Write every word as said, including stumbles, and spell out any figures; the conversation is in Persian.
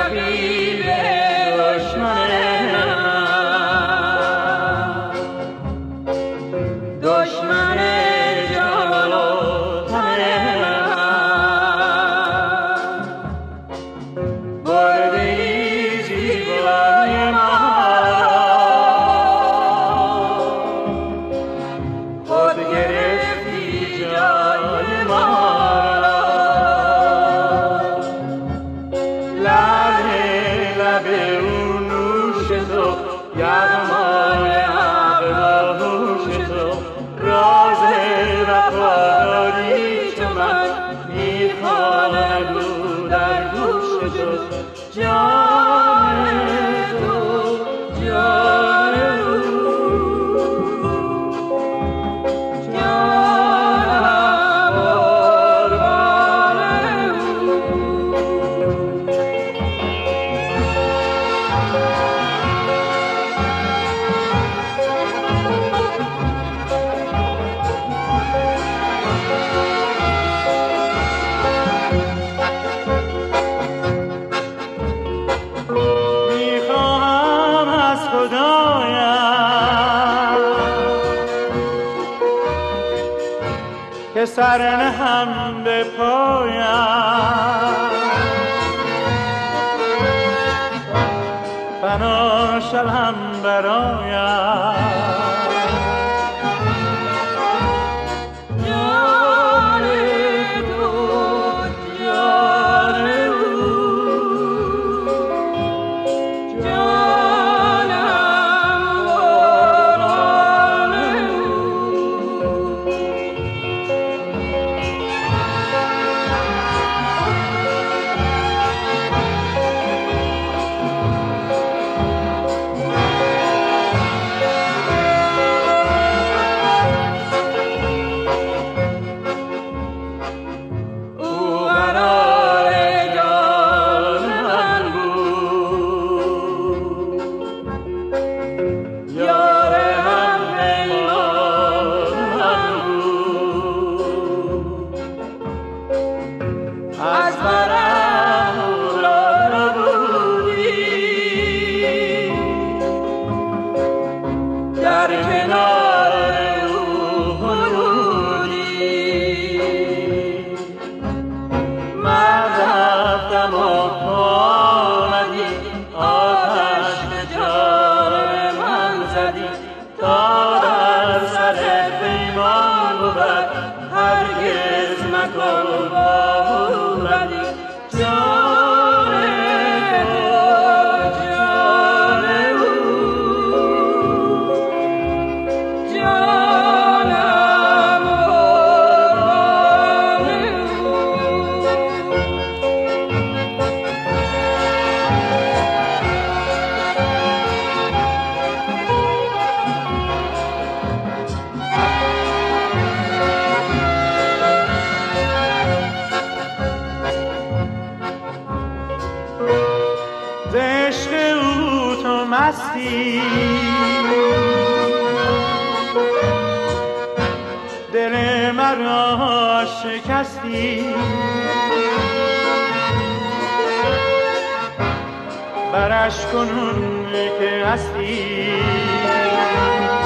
رقیب دشمن من، دشمن جان و تن من، بردی زیبای مرا، خود گرفتی جای مرا، لب لب اون نوش تو، یغمای ابروش تو، راز وفاداری چو من میخواند او در گوش تو، جان تو جان او، جانم قربان او. میخواهم از خدایم که سر نهم به پایم، فنا شوم برایم، جان تو جان او، جانم قربان او. او قرار جان من بود، یار هم پیمان من بود، از برم او را نبودی، در کنار او غنودی، من رفتم و آمدی، آتش به جان من زدی، تا در سر پیمان بود هرگز مکن با او بدی، جان تو جان او، جانم قربان او. ز عشق او تو مستی، دل مرا شکستی، برش کنون که هستی،